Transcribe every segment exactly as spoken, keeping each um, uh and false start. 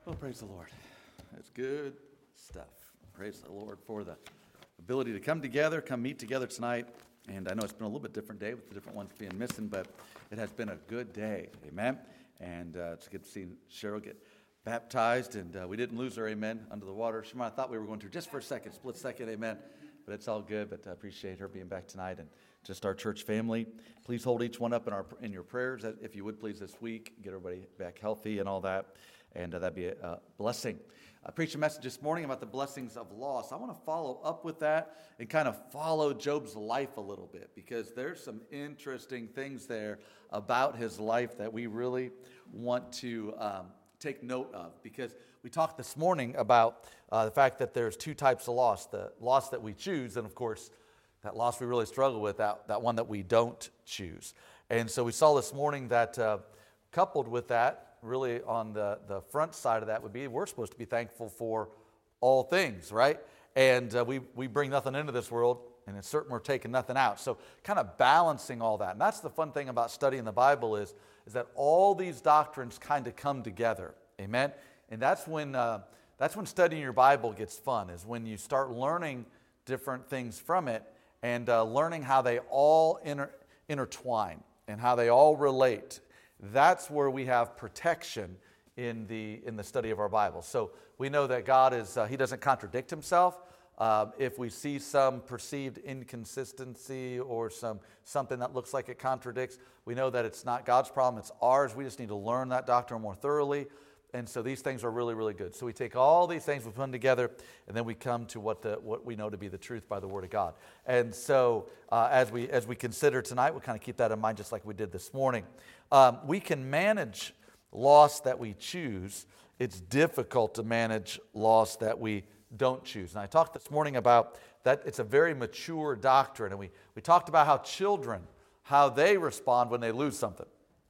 Well, praise the Lord. That's good stuff. Praise the Lord for the ability to come together, come meet together tonight. And I know it's been a little bit different day with the different ones being missing, but it has been a good day. Amen. And uh, it's good to see Cheryl get baptized. And uh, we didn't lose her, amen, under the water. She might have thought we were going to just for a second, split second, amen. But it's all good. But I appreciate her being back tonight and just our church family. Please hold each one up in our in your prayers, if you would please, this week. Get everybody back healthy and all that. And uh, that'd be a uh, blessing. I preached a message this morning about the blessings of loss. I want to follow up with that and kind of follow Job's life a little bit, because there's some interesting things there about his life that we really want to um, take note of. Because we talked this morning about uh, the fact that there's two types of loss. The loss that we choose, and of course, that loss we really struggle with, that, that one that we don't choose. And so we saw this morning that uh, coupled with that, really on the, the front side of that would be we're supposed to be thankful for all things, right? And uh, we, we bring nothing into this world, and it's certain we're taking nothing out. So kind of balancing all that. And that's the fun thing about studying the Bible is, is that all these doctrines kind of come together, amen? And that's when, uh, that's when studying your Bible gets fun, is when you start learning different things from it and uh, learning how they all inter- intertwine and how they all relate. That's where we have protection in the in the study of our Bible. So we know that God is, uh, He doesn't contradict Himself. Uh, if we see some perceived inconsistency or some something that looks like it contradicts, we know that it's not God's problem, it's ours. We just need to learn that doctrine more thoroughly. And so these things are really, really good. So we take all these things, we put them together, and then we come to what the what we know to be the truth by the Word of God. And so uh, as we as we consider tonight, we'll kind of keep that in mind just like we did this morning. Um, we can manage loss that we choose. It's difficult to manage loss that we don't choose. And I talked this morning about that it's a very mature doctrine. And we, we talked about how children, how they respond when they lose something,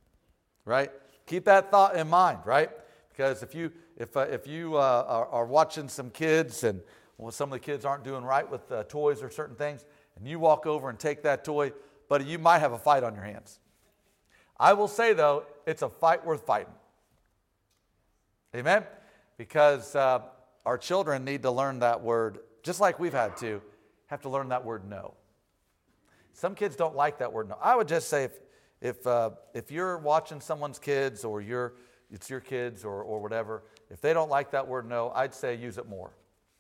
right? Keep that thought in mind, right? Because if you if uh, if you uh, are, are watching some kids and well, some of the kids aren't doing right with uh, toys or certain things, and you walk over and take that toy, buddy, you might have a fight on your hands. I will say, though, it's a fight worth fighting. Amen? Because uh, our children need to learn that word, just like we've had to, have to learn that word no. Some kids don't like that word no. I would just say if if uh, if you're watching someone's kids or you're it's your kids or, or whatever, if they don't like that word no, I'd say use it more.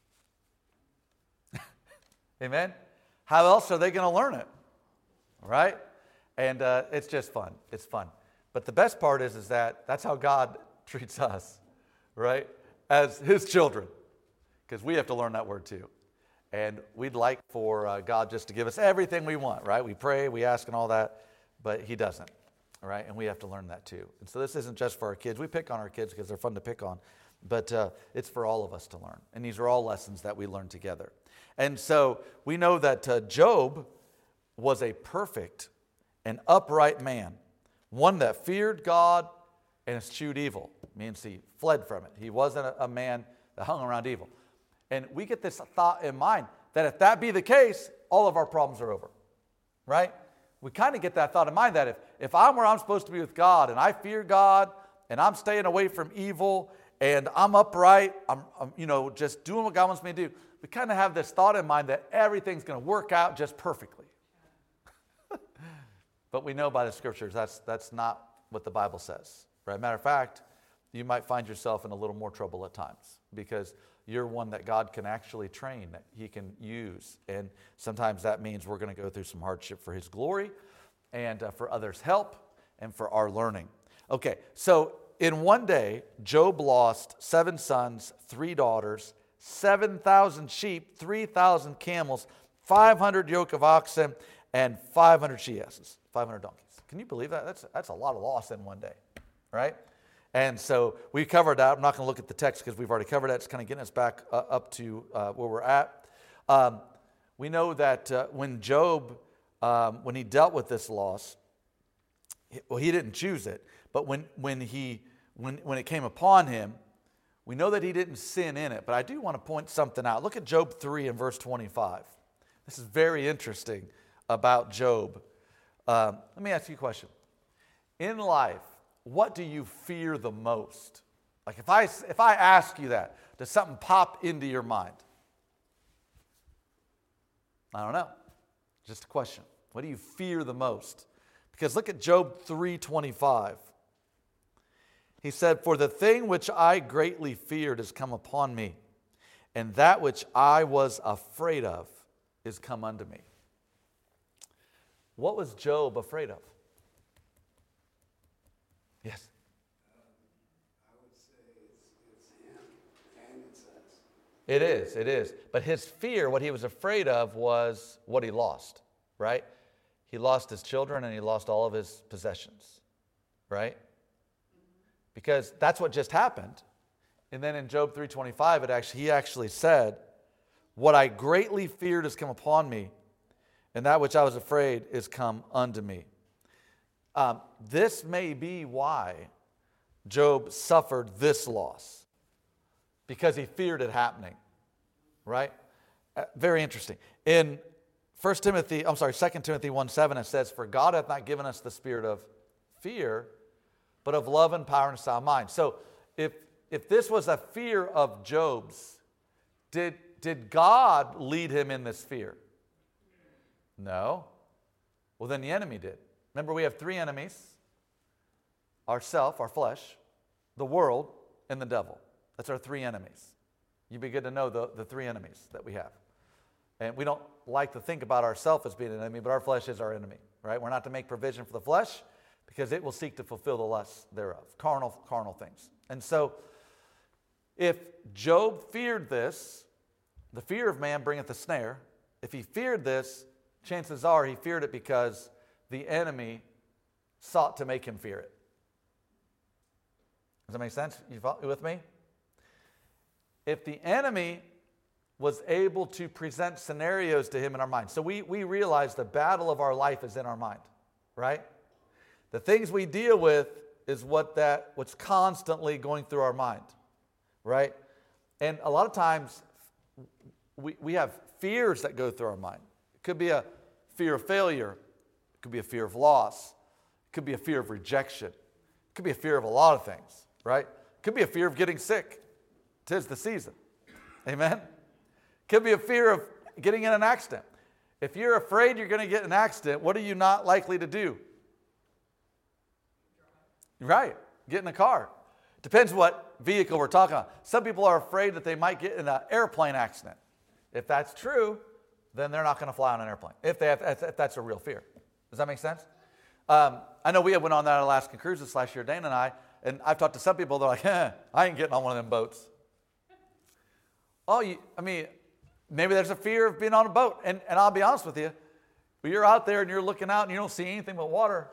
Amen? How else are they going to learn it? Right? And uh, it's just fun. It's fun. But the best part is, is that that's how God treats us, right? As His children. Because we have to learn that word too. And we'd like for uh, God just to give us everything we want, right? We pray, we ask and all that, but He doesn't. All right, and we have to learn that too. And so this isn't just for our kids. We pick on our kids because they're fun to pick on, but uh, it's for all of us to learn. And these are all lessons that we learn together. And so we know that uh, Job was a perfect and upright man, one that feared God and eschewed evil. It means he fled from it. He wasn't a, a man that hung around evil. And we get this thought in mind that if that be the case, all of our problems are over, right? We kind of get that thought in mind that if, if I'm where I'm supposed to be with God and I fear God and I'm staying away from evil and I'm upright, I'm, I'm you know, just doing what God wants me to do, we kind of have this thought in mind that everything's going to work out just perfectly. But we know by the Scriptures that's, that's not what the Bible says. Right? Matter of fact, you might find yourself in a little more trouble at times because you're one that God can actually train, that He can use. And sometimes that means we're going to go through some hardship for His glory and uh, for others' help and for our learning. Okay, so in one day, Job lost seven sons, three daughters, seven thousand sheep, three thousand camels, five hundred yoke of oxen, and five hundred she-asses, five hundred donkeys. Can you believe that? That's, that's a lot of loss in one day, right? And so we covered that. I'm not going to look at the text because we've already covered that. It's kind of getting us back uh, up to uh, where we're at. Um, we know that uh, when Job, um, when he dealt with this loss, he, well, he didn't choose it. But when when he when when it came upon him, we know that he didn't sin in it. But I do want to point something out. Look at Job three and verse twenty-five. This is very interesting about Job. Um, let me ask you a question. In life, what do you fear the most? Like if I, if I ask you that, does something pop into your mind? I don't know. Just a question. What do you fear the most? Because look at Job three twenty-five. He said, "For the thing which I greatly feared has come upon me, and that which I was afraid of is come unto me." What was Job afraid of? Yes. It is, it is. But his fear, what he was afraid of, was what he lost, right? He lost his children and he lost all of his possessions, right? Because that's what just happened. And then in Job three twenty-five, it actually he actually said, "What I greatly feared has come upon me, and that which I was afraid is come unto me." Um, this may be why Job suffered this loss. Because he feared it happening, right? Uh, very interesting. In First Timothy, I'm sorry, Second Timothy one seven, it says, "For God hath not given us the spirit of fear, but of love and power and sound mind." So if if this was a fear of Job's, did, did God lead him in this fear? No. Well, then the enemy did. Remember, we have three enemies: ourself, our flesh, the world, and the devil. That's our three enemies. You'd be good to know the, the three enemies that we have. And we don't like to think about ourselves as being an enemy, but our flesh is our enemy, right? We're not to make provision for the flesh because it will seek to fulfill the lusts thereof, carnal, carnal things. And so if Job feared this, the fear of man bringeth a snare. If he feared this, chances are he feared it because the enemy sought to make him fear it. Does that make sense? You with me? If the enemy was able to present scenarios to him in our mind. So we, we realize the battle of our life is in our mind, right? The things we deal with is what that what's constantly going through our mind, right? And a lot of times we, we have fears that go through our mind. It could be a fear of failure. It could be a fear of loss. It could be a fear of rejection. It could be a fear of a lot of things, right? It could be a fear of getting sick. 'Tis the season. Amen? Could be a fear of getting in an accident. If you're afraid you're going to get in an accident, what are you not likely to do? Right. Get in a car. Depends what vehicle we're talking about. Some people are afraid that they might get in an airplane accident. If that's true, then they're not going to fly on an airplane. If, they have, if that's a real fear. Does that make sense? Um, I know we had went on that Alaskan cruise this last year, Dana and I, and I've talked to some people, they're like, eh, I ain't getting on one of them boats. Oh, you, I mean, maybe there's a fear of being on a boat. And, and I'll be honest with you, when you're out there and you're looking out and you don't see anything but water,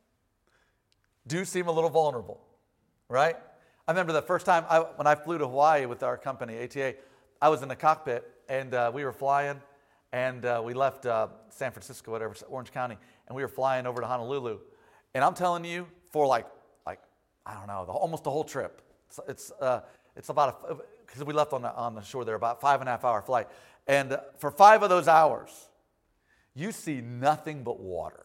do seem a little vulnerable, right? I remember the first time I, when I flew to Hawaii with our company, A T A, I was in the cockpit and uh, we were flying and uh, we left uh, San Francisco, whatever, Orange County, and we were flying over to Honolulu. And I'm telling you, for like, like I don't know, the, almost the whole trip, it's, it's, uh, it's about a, because we left on the, on the shore there, about five and a half hour flight. And uh, for five of those hours, you see nothing but water.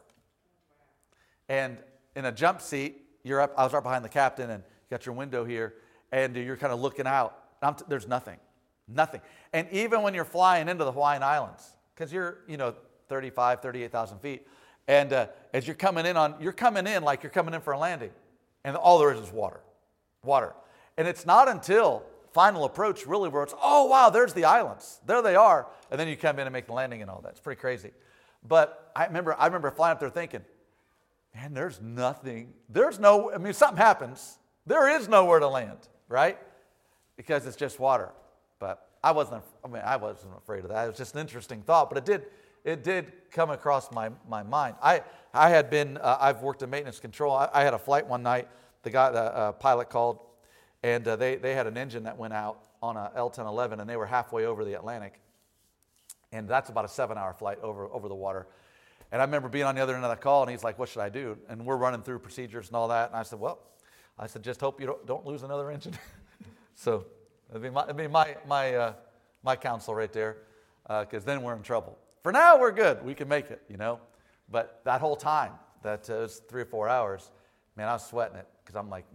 And in a jump seat, you're up, I was right behind the captain and you got your window here and you're kind of looking out. I'm t- there's nothing, nothing. And even when you're flying into the Hawaiian Islands, because you're, you know, thirty-five, thirty-eight thousand feet, and uh, as you're coming in on, you're coming in like you're coming in for a landing. And all there is is water, water. And it's not until final approach really where it's, oh, wow, there's the islands. There they are. And then you come in and make the landing and all that. It's pretty crazy. But I remember I remember flying up there thinking, man, there's nothing. There's no, I mean, if something happens, there is nowhere to land, right? Because it's just water. But I wasn't, I mean, I wasn't afraid of that. It was just an interesting thought. But it did, it did come across my, my mind. I, I had been, uh, I've worked in maintenance control. I, I had a flight one night. The guy, the uh, pilot called. And uh, they, they had an engine that went out on a L ten eleven, and they were halfway over the Atlantic. And that's about a seven-hour flight over, over the water. And I remember being on the other end of the call, and he's like, what should I do? And we're running through procedures and all that. And I said, well, I said, just hope you don't, don't lose another engine. So that'd be my, that'd be my, my, uh, my counsel right there, because uh, then we're in trouble. For now, we're good. We can make it, you know. But that whole time, that uh, was three or four hours, man, I was sweating it because I'm like,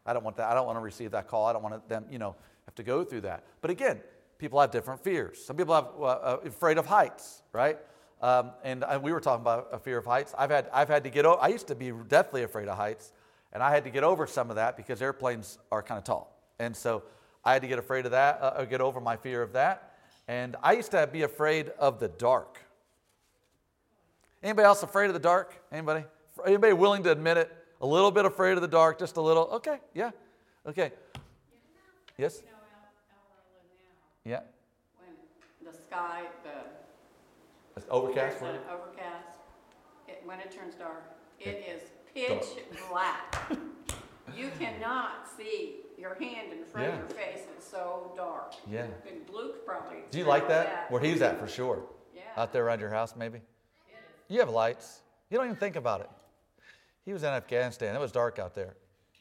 I don't want that. I don't want to receive that call. I don't want them, you know, have to go through that. But again, people have different fears. Some people have uh, uh, afraid of heights, right? Um, and uh, we were talking about a fear of heights. I've had I've had to get over. I used to be deathly afraid of heights, and I had to get over some of that because airplanes are kind of tall, and so I had to get afraid of that, uh, or get over my fear of that. And I used to be afraid of the dark. Anybody else afraid of the dark? Anybody? Anybody willing to admit it? A little bit afraid of the dark, just a little. Okay, yeah, okay. Yes. You know, out, out where I live now. Yeah. When the sky, the It's overcast. there's an overcast. It, when it turns dark, it is pitch black. You cannot see your hand in front Yeah. of your face. It's so dark. Yeah. And Luke probably. Do you like that? that. Where he's at, for sure. Yeah. Out there around your house, maybe. You have lights. You don't even think about it. He was in Afghanistan. It was dark out there.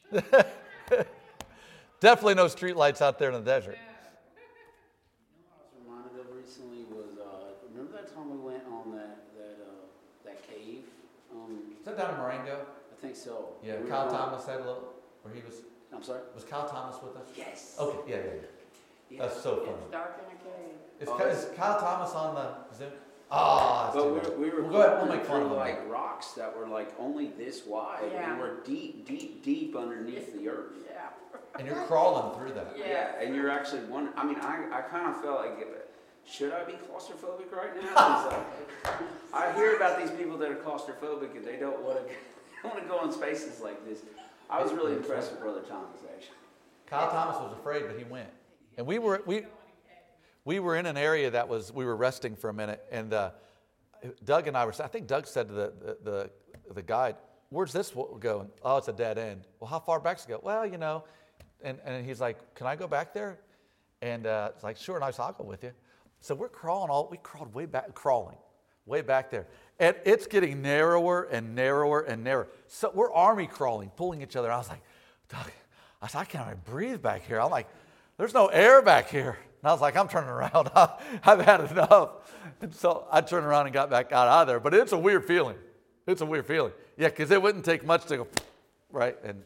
Definitely no street lights out there in the desert. You know what I was reminded of recently was, uh, remember that time we went on that that uh, that cave? Um, Is that down in Marengo? I think so. Yeah, We were Kyle going- Thomas had a little, where he was, I'm sorry? was Kyle Thomas with us? Yes. Okay, yeah, yeah, yeah. Yeah. That's so funny. It's dark in a cave. Is, Oh, Ky- is Kyle Thomas on the Zoom? Oh, that's But too we bad. were, we were We'll go ahead, we'll climbing make fun of through him. like rocks that were like only this wide, Yeah. and we're deep, deep, deep underneath the earth. Yeah. And you're crawling through that. Yeah. Yeah, and you're actually one. I mean, I, I kind of felt like, should I be claustrophobic right now? 'Cause, uh, I hear about these people that are claustrophobic and they don't want to want to go in spaces like this. I was really impressed with Brother Thomas, actually. Kyle Thomas was afraid, but he went. And we were we we were in an area that was we were resting for a minute, and uh, Doug and I were. I think Doug said to the the the, the guide, "Where's this going?" Oh, it's a dead end. Well, how far back's it go? Well, you know, and and he's like, "Can I go back there?" And uh, it's like, "Sure, nice. I'll go with you." So we're crawling all. We crawled way back, crawling way back there, and it's getting narrower and narrower and narrower. So we're army crawling, pulling each other. I was like, Doug, I said, I can't even breathe back here. I'm like, there's no air back here. And I was like, I'm turning around. I've had enough. And so I turned around and got back out of there. But it's a weird feeling. It's a weird feeling. Yeah, because it wouldn't take much to go, right? And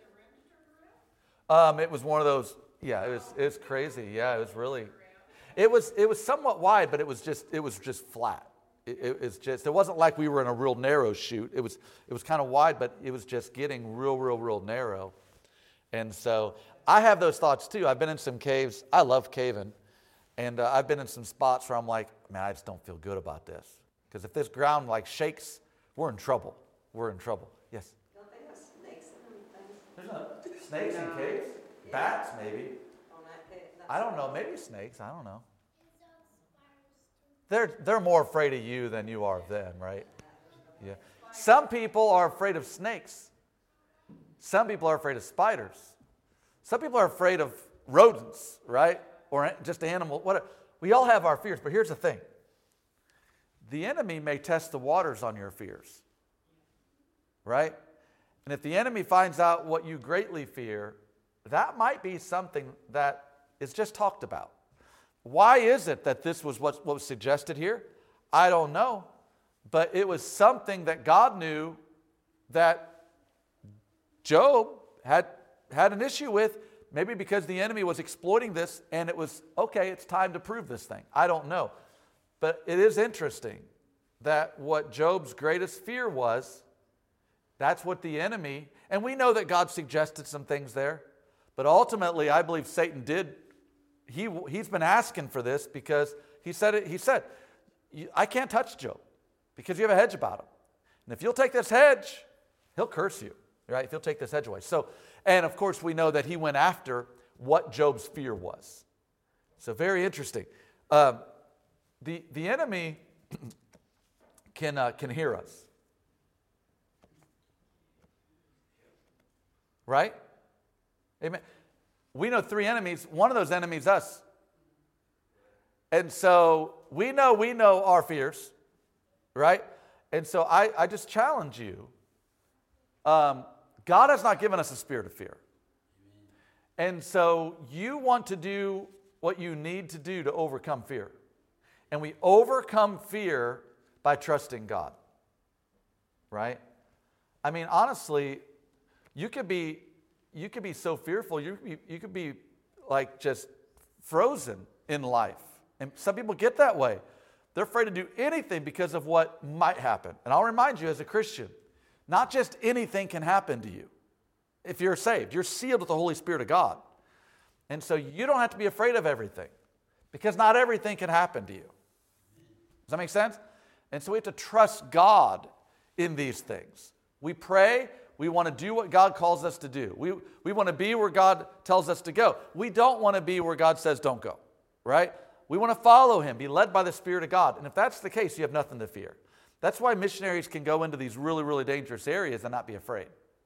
um, it was one of those, yeah, it was it's crazy. Yeah, it was really, it was it was somewhat wide, but it was just it was just flat. It, it, it's just, it wasn't like we were in a real narrow chute. It was it was kind of wide, but it was just getting real, real, real narrow. And so I have those thoughts too. I've been in some caves. I love caving. And uh, I've been in some spots where I'm like, man, I just don't feel good about this. Because if this ground like shakes, we're in trouble. We're in trouble. Yes? Don't they have snakes in them things? There's no snakes in caves? Bats, maybe. On that pit? I don't know. Maybe snakes. I don't know. They're, they're more afraid of you than you are of them, right? Yeah. Some people are afraid of snakes. Some people are afraid of spiders. Some people are afraid of rodents, right? Or just animals. Whatever. We all have our fears, but here's the thing. The enemy may test the waters on your fears, right? And if the enemy finds out what you greatly fear, that might be something that is just talked about. Why is it that this was what, what was suggested here? I don't know. But it was something that God knew that Job had, had an issue with, maybe because the enemy was exploiting this, and it was, okay, it's time to prove this thing. I don't know. But it is interesting that what Job's greatest fear was, that's what the enemy, and we know that God suggested some things there, but ultimately I believe Satan did. He, he's been asking for this because he said, it, he said, I can't touch Job because you have a hedge about him. And if you'll take this hedge, he'll curse you, right? If you'll take this hedge away. So, and of course we know that he went after what Job's fear was. So very interesting. Um, the, the enemy can, uh, can hear us. Right? Amen. We know three enemies. One of those enemies, us. And so we know we know our fears, right? And so I, I just challenge you. Um, God has not given us a spirit of fear. And so you want to do what you need to do to overcome fear. And we overcome fear by trusting God, right? I mean, honestly, you could be you could be so fearful, you, you, you could be like just frozen in life. And some people get that way. They're afraid to do anything because of what might happen. And I'll remind you as a Christian, not just anything can happen to you. If you're saved, you're sealed with the Holy Spirit of God. And so you don't have to be afraid of everything because not everything can happen to you. Does that make sense? And so we have to trust God in these things. We pray. We want to do what God calls us to do. We, we want to be where God tells us to go. We don't want to be where God says don't go, right? We want to follow him, be led by the Spirit of God. And if that's the case, you have nothing to fear. That's why missionaries can go into these really, really dangerous areas and not be afraid.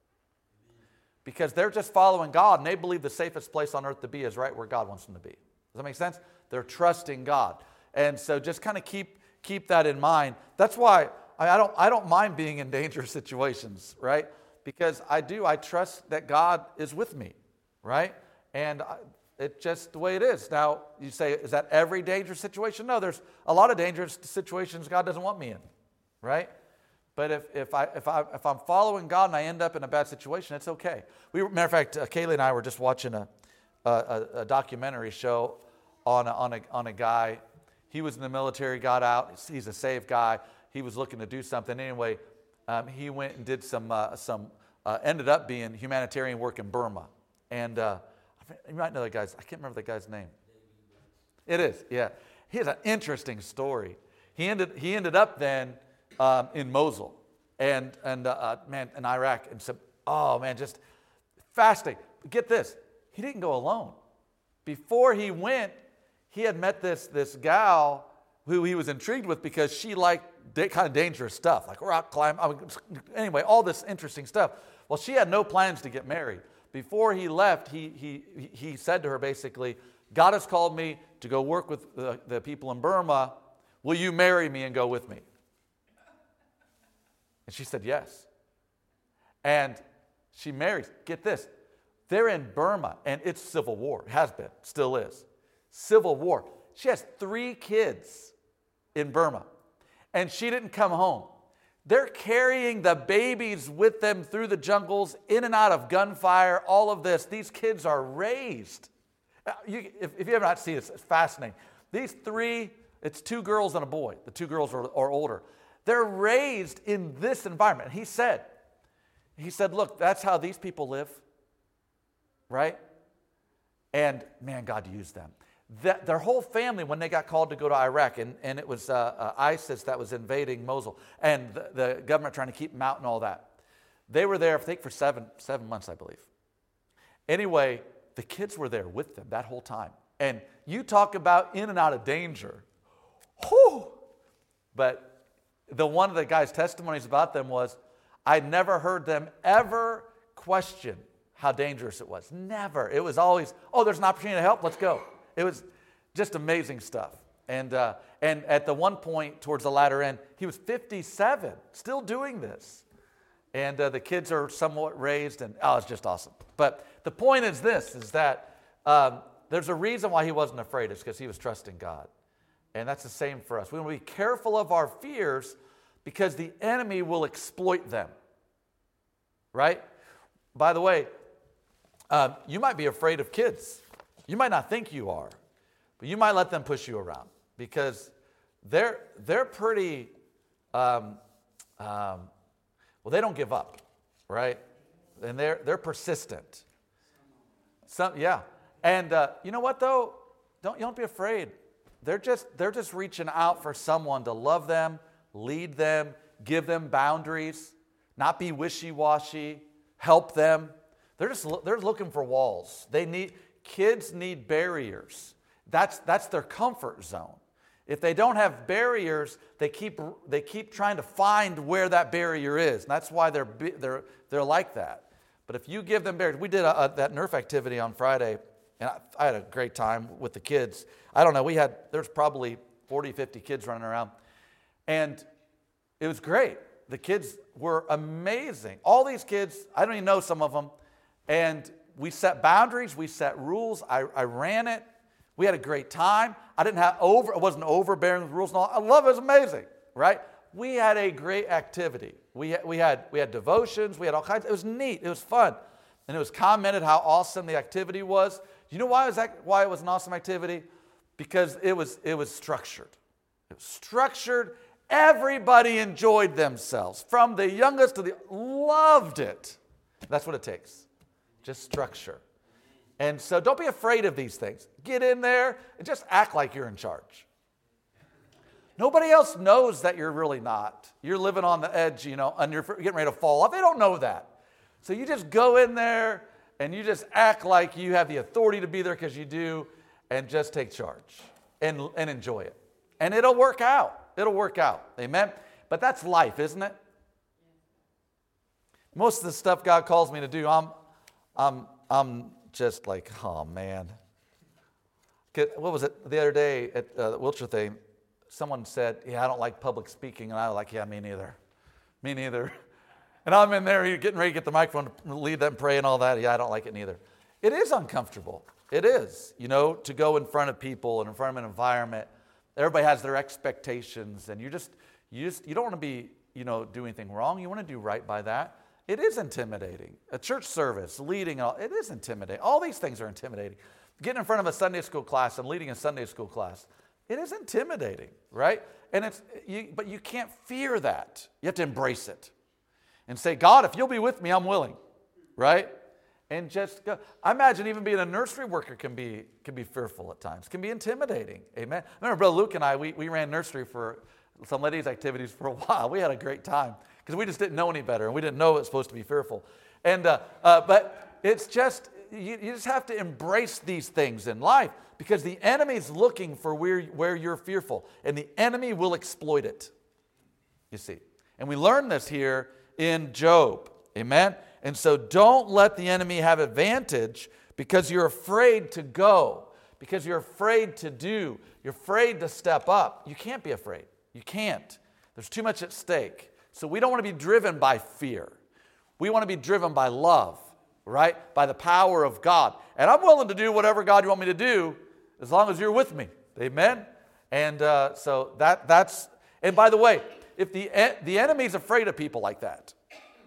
Because they're just following God, and they believe the safest place on earth to be is right where God wants them to be. Does that make sense? They're trusting God. And so just kind of keep, keep that in mind. That's why I, I, don't, I don't mind being in dangerous situations, right? Because I do. I trust that God is with me, right? And I, it's just the way it is. Now, you say, is that every dangerous situation? No, there's a lot of dangerous situations God doesn't want me in, right? But if, if, I, if, I, if I'm following God and I end up in a bad situation, it's okay. We, matter of fact, uh, Kaylee and I were just watching a, a, a documentary show on a, on, a, on a guy. He was in the military, got out. He's a saved guy. He was looking to do something. Anyway, um, he went and did some, uh, some uh, ended up being humanitarian work in Burma. And uh, you might know the guy's, I can't remember the guy's name. It is, yeah. He has an interesting story. He ended, he ended up then um, in Mosul and, and uh, man, in Iraq. And so, oh, man, just fasting. Get this. He didn't go alone. Before he went, he had met this, this gal who he was intrigued with because she liked da- kind of dangerous stuff, like rock climb. I mean, anyway, all this interesting stuff. Well, she had no plans to get married. Before he left, he, he, he said to her basically, God has called me to go work with the, the people in Burma. Will you marry me and go with me? And she said yes. And she marries. Get this. They're in Burma, and it's civil war. It has been, still is. Civil war. She has three kids in Burma, and she didn't come home. They're carrying the babies with them through the jungles, in and out of gunfire, all of this. These kids are raised. You, if, if you have not seen it, it's fascinating. These three, it's two girls and a boy. The two girls are, are older. They're raised in this environment. He said, he said, look, that's how these people live, right? And man, God used them. That, their whole family, when they got called to go to Iraq, and, and it was uh, uh, ISIS that was invading Mosul, and the, the government trying to keep them out and all that. They were there, I think, for seven, seven months, I believe. Anyway, the kids were there with them that whole time. And you talk about in and out of danger. Whew! But the one of the guy's testimonies about them was, I never heard them ever question how dangerous it was. Never. It was always, oh, there's an opportunity to help, let's go. It was just amazing stuff. And uh, and at the one point towards the latter end, he was fifty-seven, still doing this. And uh, the kids are somewhat raised, and oh, it's just awesome. But the point is this, is that um, there's a reason why he wasn't afraid. It's because he was trusting God. And that's the same for us. We want to be careful of our fears because the enemy will exploit them. Right? By the way, uh, you might be afraid of kids. You might not think you are, but you might let them push you around because they're they're pretty, um, um, well, they don't give up, right? And they're they're persistent. Some, yeah, and uh, you know what though? Don't you don't be afraid. They're just they're just reaching out for someone to love them, lead them, give them boundaries, not be wishy-washy, help them. They're just they're looking for walls. They need. Kids need barriers. That's, that's their comfort zone. If they don't have barriers, they keep, they keep trying to find where that barrier is. And that's why they're, they're, they're like that. But if you give them barriers, we did a, a, that Nerf activity on Friday, and I, I had a great time with the kids. I don't know, we had, there's probably forty, fifty kids running around. And it was great. The kids were amazing. All these kids, I don't even know some of them, and we set boundaries, we set rules, I, I ran it, we had a great time. I didn't have over, I wasn't overbearing with rules and all. I love it, it was amazing, right? We had a great activity. We had, we had, we had devotions, we had all kinds, it was neat, it was fun. and it was commented how awesome the activity was. You know why it was, that, why it was an awesome activity? Because it was, it was structured. It was structured. Everybody enjoyed themselves. From the youngest to the, loved it. That's what it takes. Just structure. And so don't be afraid of these things. Get in there and just act like you're in charge. Nobody else knows that you're really not. You're living on the edge, you know, and you're getting ready to fall off. They don't know that. So you just go in there and you just act like you have the authority to be there because you do, and just take charge and, and enjoy it. And it'll work out. It'll work out. Amen? But that's life, isn't it? Most of the stuff God calls me to do, I'm, I'm, I'm just like, oh, man. What was it the other day at uh, the Wiltshire thing? Someone said, yeah, I don't like public speaking. And I was like, yeah, me neither. Me neither. And I'm in there getting ready to get the microphone to lead them, pray and all that. Yeah, I don't like it neither. It is uncomfortable. It is, you know, to go in front of people and in front of an environment. Everybody has their expectations. And you just, you just, you don't want to be, you know, do anything wrong. You want to do right by that. It is intimidating. A church service, leading, it is intimidating. All these things are intimidating. Getting in front of a Sunday school class and leading a Sunday school class. It is intimidating, right? And it's, you, but you can't fear that. You have to embrace it and say, God, if you'll be with me, I'm willing, right? And just go. I imagine even being a nursery worker can be can be fearful at times, can be intimidating. Amen. I remember Brother Luke and I, we, we ran nursery for some ladies' activities for a while. We had a great time because we just didn't know any better, and we didn't know it was supposed to be fearful. And uh, uh, but it's just you, you just have to embrace these things in life. Because the enemy's looking for where, where you're fearful. And the enemy will exploit it. You see. And we learn this here in Job. Amen? And so don't let the enemy have advantage because you're afraid to go. Because you're afraid to do. You're afraid to step up. You can't be afraid. You can't. There's too much at stake. So we don't want to be driven by fear. We want to be driven by love. Right? By the power of God. And I'm willing to do whatever God you want me to do as long as you're with me. Amen? And uh, so that that's, and by the way, if the, the enemy's afraid of people like that.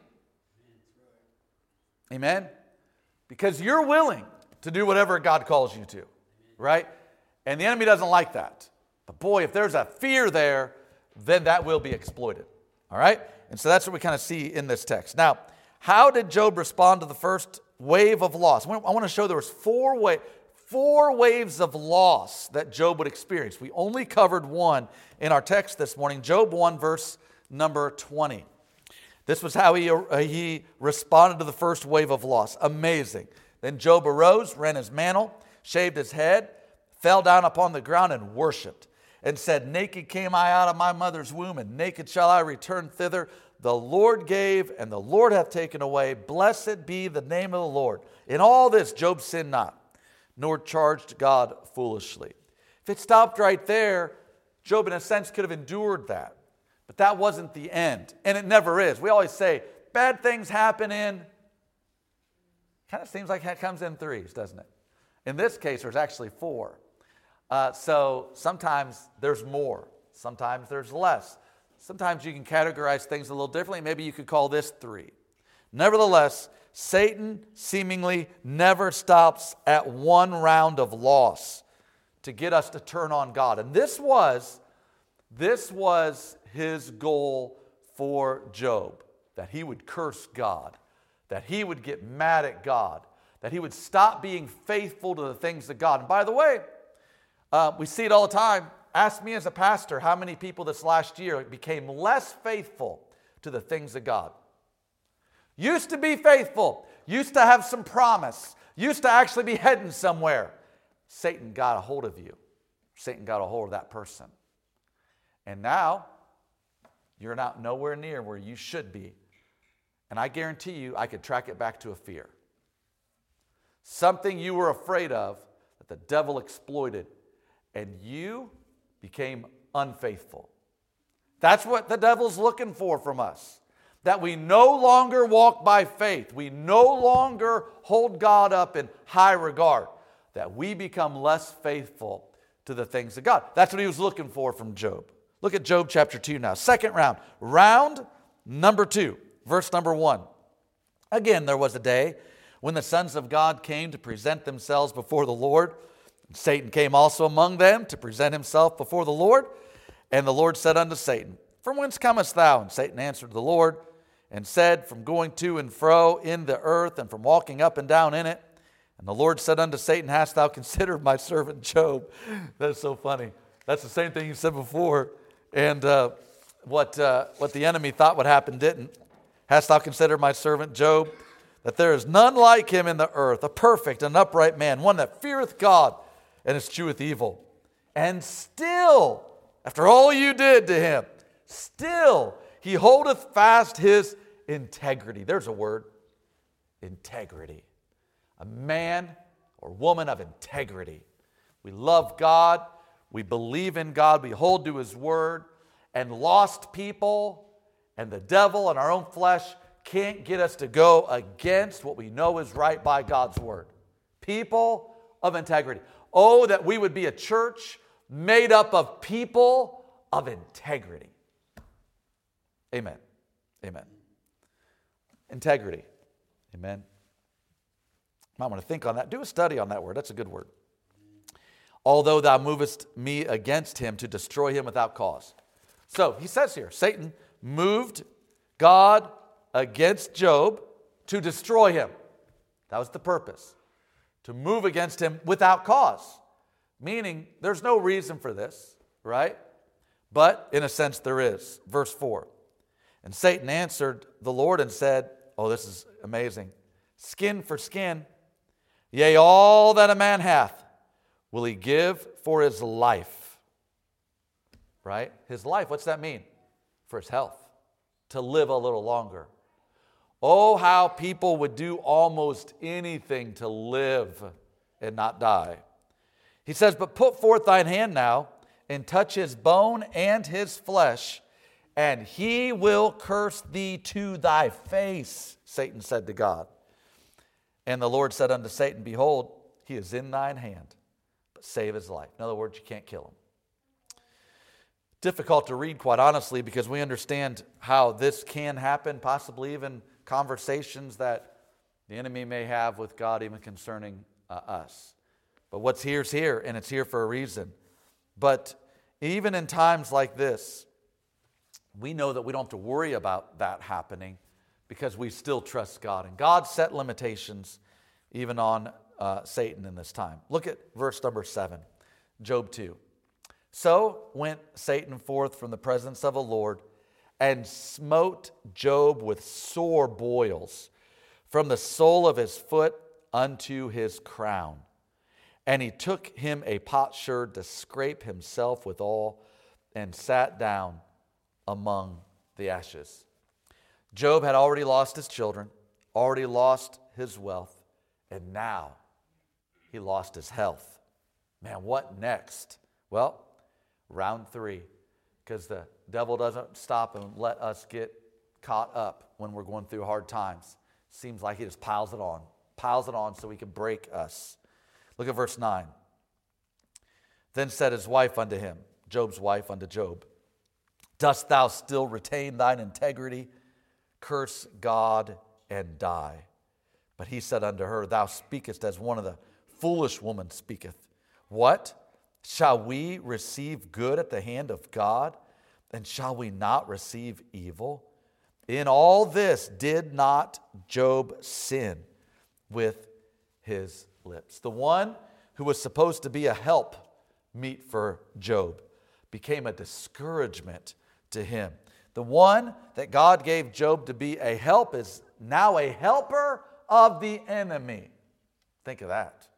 Amen? Because you're willing to do whatever God calls you to. Right? And the enemy doesn't like that. But boy, if there's a fear there, then that will be exploited. All right? And so that's what we kind of see in this text. Now, how did Job respond to the first wave of loss? I want to show there was four waves. Four waves of loss that Job would experience. We only covered one in our text this morning. Job one, verse number twenty. This was how he, uh, he responded to the first wave of loss. Amazing. Then Job arose, rent his mantle, shaved his head, fell down upon the ground and worshipped, and said, naked came I out of my mother's womb, and naked shall I return thither. The Lord gave, and the Lord hath taken away. Blessed be the name of the Lord. In all this Job sinned not, nor charged God foolishly. If it stopped right there, Job in a sense could have endured that. But that wasn't the end. And it never is. We always say, bad things happen in, kind of seems like it comes in threes, doesn't it? In this case, there's actually four. Uh, so sometimes there's more. Sometimes there's less. Sometimes you can categorize things a little differently. Maybe you could call this three. Nevertheless, Satan seemingly never stops at one round of loss to get us to turn on God. And this was, this was his goal for Job, that he would curse God, that he would get mad at God, that he would stop being faithful to the things of God. And by the way, uh, we see it all the time. Ask me as a pastor how many people this last year became less faithful to the things of God. Used to be faithful, used to have some promise, used to actually be heading somewhere. Satan got a hold of you. Satan got a hold of that person. And now, you're not nowhere near where you should be. And I guarantee you, I could track it back to a fear. Something you were afraid of that the devil exploited, and you became unfaithful. That's what the devil's looking for from us. That we no longer walk by faith. We no longer hold God up in high regard. That we become less faithful to the things of God. That's what he was looking for from Job. Look at Job chapter two now. Second round. Round number two. Verse number one. Again, there was a day when the sons of God came to present themselves before the Lord, Satan came also among them to present himself before the Lord. And the Lord said unto Satan, From whence comest thou? And Satan answered the Lord and said, From going to and fro in the earth, and from walking up and down in it. And the Lord said unto Satan, Hast thou considered my servant Job? That's so funny. That's the same thing you said before. And uh, what, uh, what the enemy thought would happen didn't. Hast thou considered my servant Job? That there is none like him in the earth, a perfect and upright man, one that feareth God and escheweth evil. And still, after all you did to him, still he holdeth fast his integrity. There's a word. Integrity. A man or woman of integrity. We love God. We believe in God. We hold to his word. And lost people and the devil and our own flesh can't get us to go against what we know is right by God's word. People of integrity. Oh, that we would be a church made up of people of integrity. Amen. Amen. Integrity. Amen. Might want to think on that. Do a study on that word. That's a good word. Although thou movest me against him to destroy him without cause. So he says here, Satan moved God against Job to destroy him. That was the purpose. To move against him without cause. Meaning there's no reason for this, right? But in a sense there is. Verse four. And Satan answered the Lord and said, oh, this is amazing. Skin for skin, yea, all that a man hath will he give for his life. Right? His life, what's that mean? For his health. To live a little longer. Oh, how people would do almost anything to live and not die. He says, but put forth thine hand now, and touch his bone and his flesh, and he will curse thee to thy face, Satan said to God. And the Lord said unto Satan, behold, he is in thine hand, but save his life. In other words, you can't kill him. Difficult to read, quite honestly, because we understand how this can happen, possibly even conversations that the enemy may have with God, even concerning uh, us. But what's here is here, and it's here for a reason. But even in times like this, we know that we don't have to worry about that happening because we still trust God. And God set limitations even on uh, Satan in this time. Look at verse number seven, Job two. So went Satan forth from the presence of the Lord and smote Job with sore boils from the sole of his foot unto his crown. And he took him a potsherd to scrape himself withal, and sat down among the ashes. Job had already lost his children, already lost his wealth, and now he lost his health. Man, what next? Well, round three, because the devil doesn't stop and let us get caught up when we're going through hard times. Seems like he just piles it on, piles it on so he can break us. Look at verse nine. Then said his wife unto him, Job's wife unto Job, dost thou still retain thine integrity? Curse God and die. But he said unto her, thou speakest as one of the foolish women speaketh. What? Shall we receive good at the hand of God? And shall we not receive evil? In all this did not Job sin with his lips. The one who was supposed to be a help meet for Job became a discouragement to him. The one that God gave Job to be a help is now a helper of the enemy. Think of that.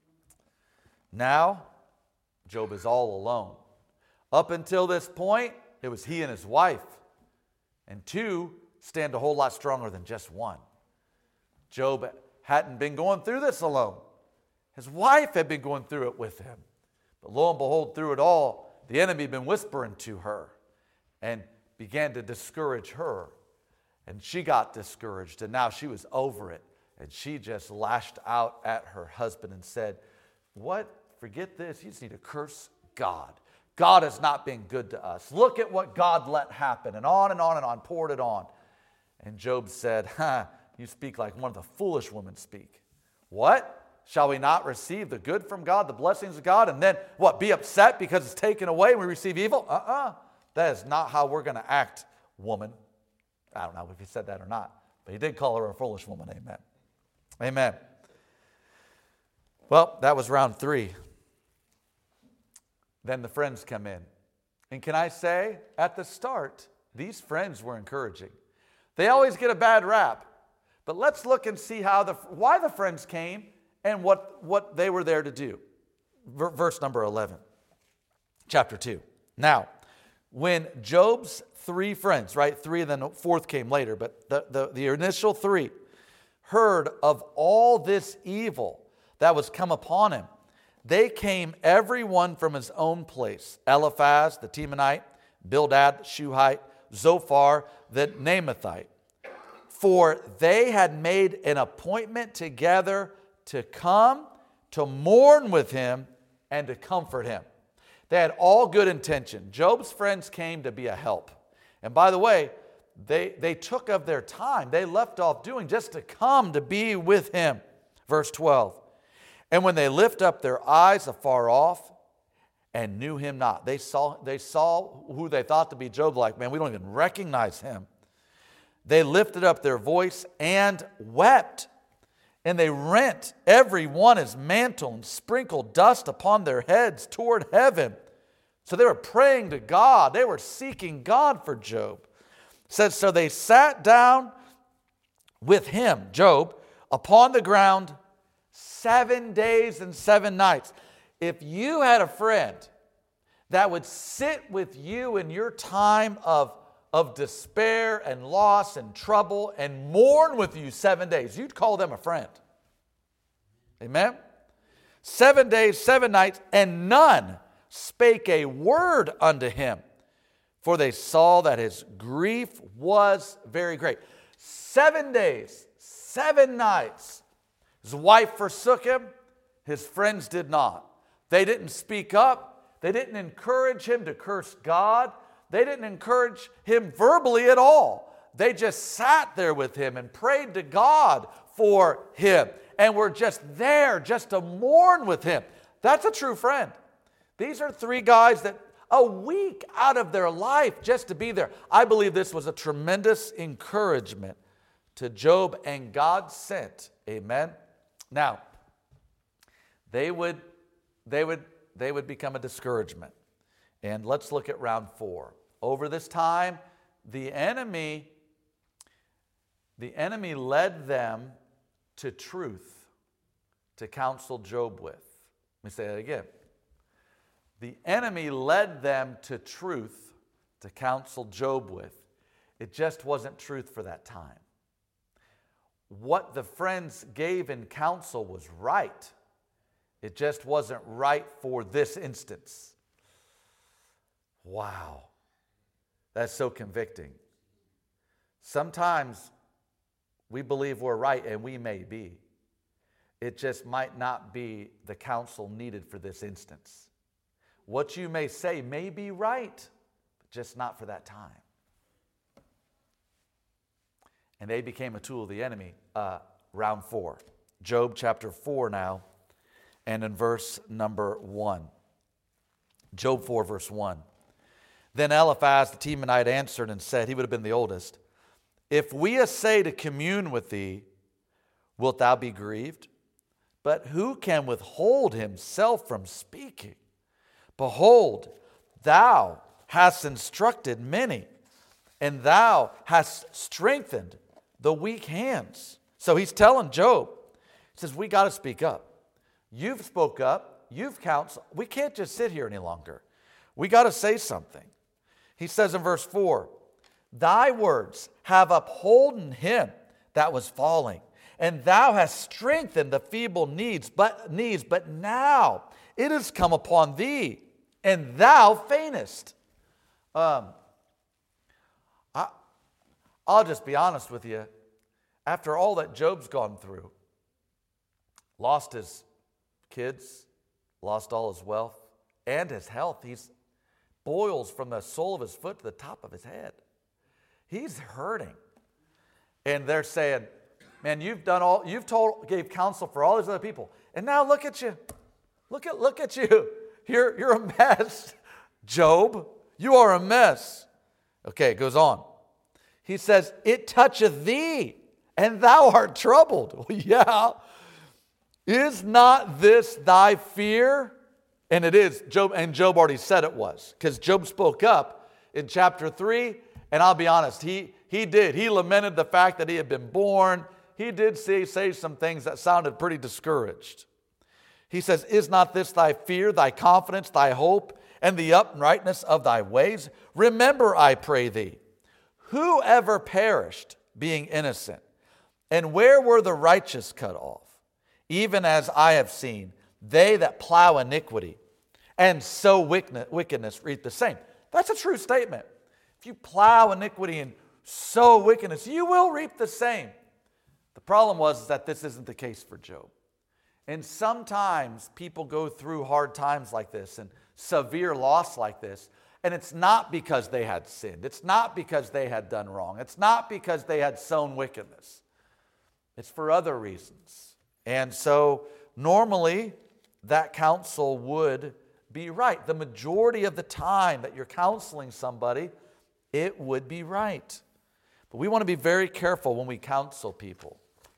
Now, Job is all alone. Up until this point, it was he and his wife. And two stand a whole lot stronger than just one. Job hadn't been going through this alone. His wife had been going through it with him. But lo and behold, through it all, the enemy had been whispering to her and began to discourage her. And she got discouraged, and now she was over it. And she just lashed out at her husband and said, what? Forget this. You just need to curse God. God has not been good to us. Look at what God let happen. And on and on and on, poured it on. And Job said, huh, You speak like one of the foolish women speak. What? Shall we not receive the good from God, the blessings of God, and then, what, be upset because it's taken away and we receive evil? Uh-uh. That is not how we're going to act, woman. I don't know if he said that or not, but he did call her a foolish woman. Amen. Amen. Well, that was round three. Then the friends come in. And can I say, at the start, these friends were encouraging. They always get a bad rap. But let's look and see how the why the friends came and what, what they were there to do. Verse number eleven, chapter two. Now, when Job's three friends, right, three and then the fourth came later, but the, the, the initial three heard of all this evil that was come upon him, they came every one from his own place. Eliphaz the Temanite, Bildad the Shuhite, Zophar the Naamathite. For they had made an appointment together to come, to mourn with him, and to comfort him. They had all good intention. Job's friends came to be a help. And by the way, they, they took of their time. They left off doing just to come to be with him. Verse twelve. And when they lift up their eyes afar off and knew him not. They saw, they saw who they thought to be Job, like, man, we don't even recognize him. They lifted up their voice and wept. And they rent every one his mantle and sprinkled dust upon their heads toward heaven. So they were praying to God. They were seeking God for Job. It says, so they sat down with him, Job, upon the ground seven days and seven nights. If you had a friend that would sit with you in your time of, of despair and loss and trouble and mourn with you seven days, you'd call them a friend. Amen? Seven days, seven nights, and none spake a word unto him, for they saw that his grief was very great. Seven days, seven nights. His wife forsook him. His friends did not. They didn't speak up. They didn't encourage him to curse God. They didn't encourage him verbally at all. They just sat there with him and prayed to God for him. And were just there just to mourn with him. That's a true friend. These are three guys that a week out of their life just to be there. I believe this was a tremendous encouragement to Job, and God sent. Amen. Now, they would, they would, they would become a discouragement. And let's look at round four. Over this time, the enemy, the enemy led them to truth to counsel Job with. Let me say that again. The enemy led them to truth to counsel Job with. It just wasn't truth for that time. What the friends gave in counsel was right. It just wasn't right for this instance. Wow. That's so convicting. Sometimes we believe we're right, and we may be. It just might not be the counsel needed for this instance. What you may say may be right, but just not for that time. And they became a tool of the enemy. Uh, round four. Job chapter four now, and in verse number one. Job four, verse one. Then Eliphaz the Temanite answered and said, he would have been the oldest, if we essay to commune with thee, wilt thou be grieved? But who can withhold himself from speaking? Behold, thou hast instructed many, and thou hast strengthened the weak hands. So he's telling Job, he says, we got to speak up. You've spoke up. You've counseled. We can't just sit here any longer. We got to say something. He says in verse four, thy words have upholden him that was falling, and thou hast strengthened the feeble knees, but knees, but now it has come upon thee, and thou faintest. Um, I, I'll just be honest with you. After all that Job's gone through, lost his kids, lost all his wealth, and his health. He's boils from the sole of his foot to the top of his head. He's hurting. And they're saying, man, you've done all, you've told, gave counsel for all these other people. And now look at you. Look at, look at you. You're, you're a mess. Job, you are a mess. Okay, it goes on. He says, it toucheth thee, and thou art troubled. Well, yeah. Is not this thy fear? And it is. Job, and Job already said it was. Because Job spoke up in chapter three. And I'll be honest, he, he did. He lamented the fact that he had been born. He did say, say some things that sounded pretty discouraged. He says, is not this thy fear, thy confidence, thy hope, and the uprightness of thy ways? Remember, I pray thee, who ever perished being innocent? And where were the righteous cut off? Even as I have seen, they that plow iniquity and sow wickedness reap the same. That's a true statement. If you plow iniquity and sow wickedness, you will reap the same. The problem was that this isn't the case for Job. And sometimes people go through hard times like this and severe loss like this, and it's not because they had sinned. It's not because they had done wrong. It's not because they had sown wickedness. It's for other reasons. And so normally that counsel would be right. The majority of the time that you're counseling somebody, it would be right. But we want to be very careful when we counsel people,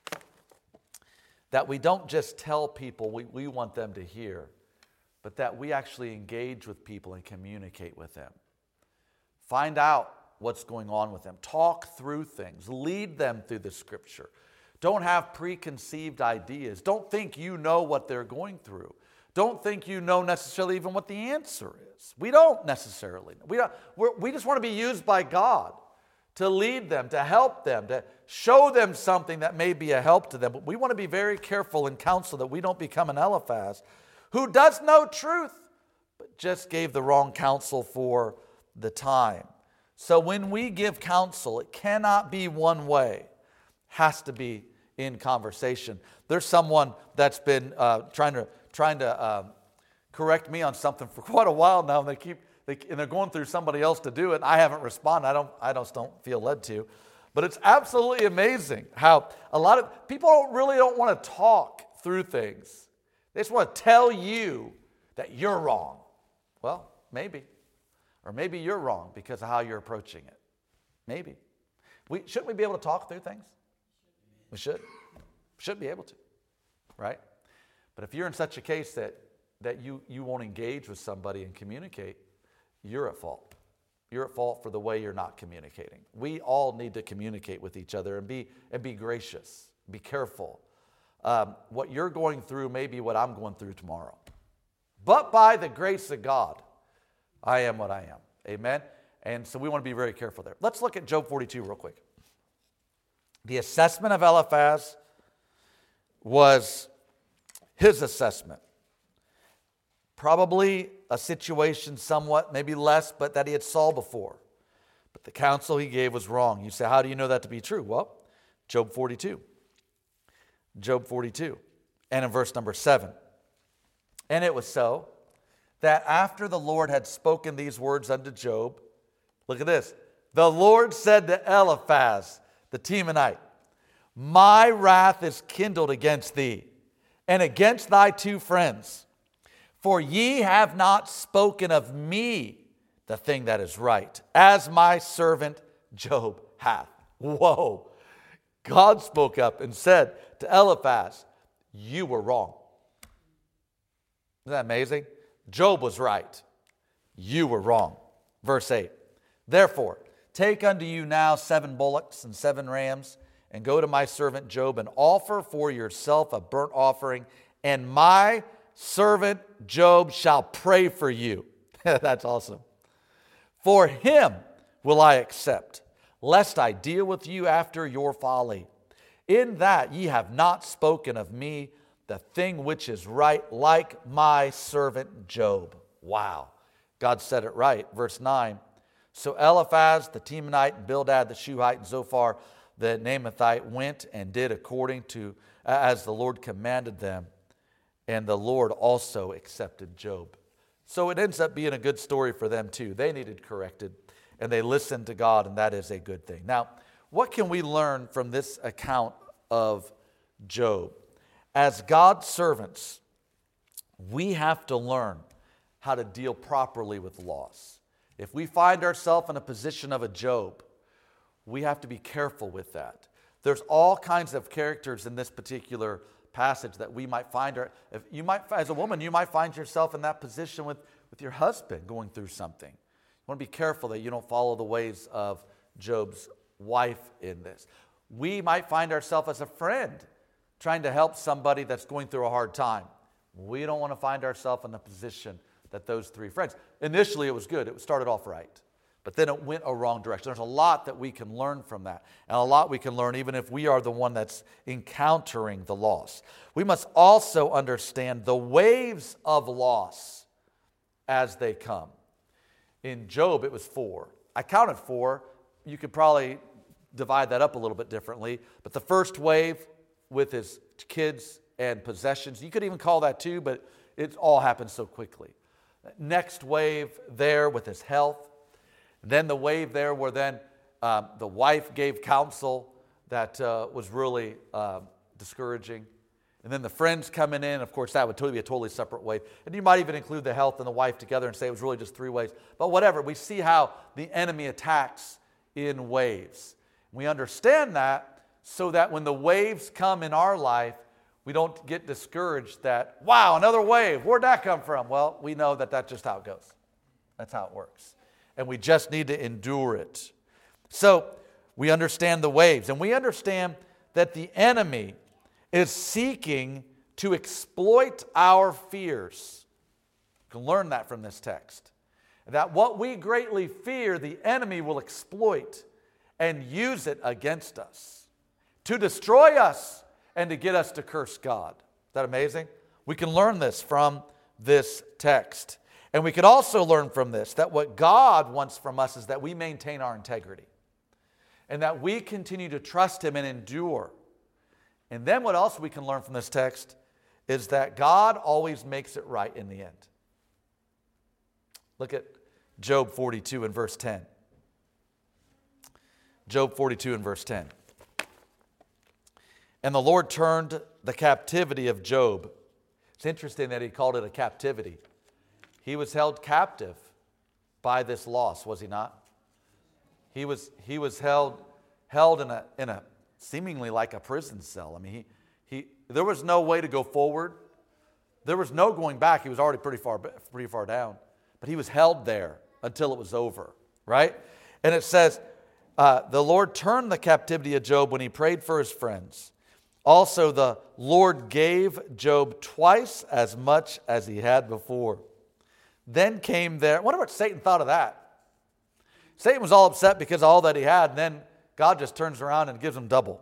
that we don't just tell people we, we want them to hear, but that we actually engage with people and communicate with them. Find out what's going on with them. Talk through things. Lead them through the Scripture. Don't have preconceived ideas. Don't think you know what they're going through. Don't think you know necessarily even what the answer is. We don't necessarily. We, don't, we're, we just want to be used by God to lead them, to help them, to show them something that may be a help to them. But we want to be very careful in counsel that we don't become an Eliphaz who does know truth, but just gave the wrong counsel for the time. So when we give counsel, it cannot be one way. It has to be in conversation. There's someone that's been uh, trying to trying to um, correct me on something for quite a while now, and they keep they, and they're going through somebody else to do it. And I haven't responded. I don't. I just don't feel led to. But it's absolutely amazing how a lot of people don't really don't want to talk through things. They just want to tell you that you're wrong. Well, maybe, or maybe you're wrong because of how you're approaching it. Maybe. We shouldn't we be able to talk through things? We should. Should be able to, right? But if you're in such a case that, that you, you won't engage with somebody and communicate, you're at fault. You're at fault for the way you're not communicating. We all need to communicate with each other and be, and be gracious. Be careful. Um, what you're going through may be what I'm going through tomorrow. But by the grace of God, I am what I am. Amen? And so we want to be very careful there. Let's look at Job forty-two real quick. The assessment of Eliphaz was his assessment. Probably a situation somewhat, maybe less, but that he had saw before. But the counsel he gave was wrong. You say, how do you know that to be true? Well, Job forty-two. Job forty-two. And in verse number seven. And it was so that after the Lord had spoken these words unto Job, look at this. The Lord said to Eliphaz, the Temanite, my wrath is kindled against thee, and against thy two friends. For ye have not spoken of me the thing that is right, as my servant Job hath. Whoa. God spoke up and said to Eliphaz, you were wrong. Isn't that amazing? Job was right. You were wrong. Verse eight. Therefore, take unto you now seven bullocks and seven rams, and go to my servant Job and offer for yourself a burnt offering, and my servant Job shall pray for you. That's awesome. For him will I accept, lest I deal with you after your folly. In that ye have not spoken of me the thing which is right, like my servant Job. Wow. God said it right. Verse nine. So Eliphaz the Temanite, and Bildad the Shuhite, and Zophar the Naamathite went and did according to as the Lord commanded them, and the Lord also accepted Job. So it ends up being a good story for them too. They needed corrected, and they listened to God, and that is a good thing. Now, what can we learn from this account of Job. As God's servants, we have to learn how to deal properly with loss. If we find ourselves in a position of a Job, we have to be careful with that. There's all kinds of characters in this particular passage that we might find. Our, if you might, as a woman, you might find yourself in that position with, with your husband going through something. You want to be careful that you don't follow the ways of Job's wife in this. We might find ourselves as a friend trying to help somebody that's going through a hard time. We don't want to find ourselves in the position that those three friends. Initially, it was good. It started off right. But then it went a wrong direction. There's a lot that we can learn from that. And a lot we can learn even if we are the one that's encountering the loss. We must also understand the waves of loss as they come. In Job, it was four. I counted four. You could probably divide that up a little bit differently. But the first wave with his kids and possessions, you could even call that two, but it all happened so quickly. Next wave there with his health. Then the wave there where then um, the wife gave counsel that uh, was really uh, discouraging. And then the friends coming in, of course, that would totally be a totally separate wave. And you might even include the health and the wife together and say it was really just three waves. But whatever, we see how the enemy attacks in waves. We understand that so that when the waves come in our life, we don't get discouraged that, wow, another wave, where'd that come from? Well, we know that that's just how it goes. That's how it works. And we just need to endure it. So we understand the waves, and we understand that the enemy is seeking to exploit our fears. You can learn that from this text. That what we greatly fear, the enemy will exploit and use it against us to destroy us and to get us to curse God. Is that amazing? We can learn this from this text. And we can also learn from this that what God wants from us is that we maintain our integrity and that we continue to trust Him and endure. And then what else we can learn from this text is that God always makes it right in the end. Look at Job forty-two and verse ten. Job forty-two and verse ten. And the Lord turned the captivity of Job. It's interesting that He called it a captivity. He was held captive by this loss, was he not? He was, he was held, held in a, in a seemingly like a prison cell. I mean, he, he, there was no way to go forward. There was no going back. He was already pretty far, pretty far down. But he was held there until it was over, right? And it says, uh, the Lord turned the captivity of Job when he prayed for his friends. Also, the Lord gave Job twice as much as he had before. Then came there, I wonder what Satan thought of that. Satan was all upset because of all that he had, and then God just turns around and gives him double.